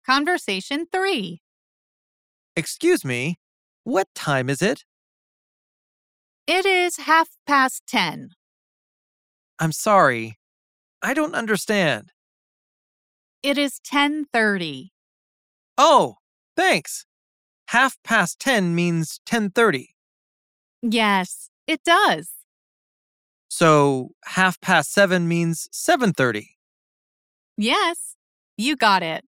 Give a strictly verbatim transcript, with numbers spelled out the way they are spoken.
Conversation three. Excuse me, what time is it? It is half past ten. I'm sorry. I don't understand. It is ten thirty. Oh, thanks. Half past ten means ten thirty. Yes, it does. So half past seven means seven thirty. Yes, you got it.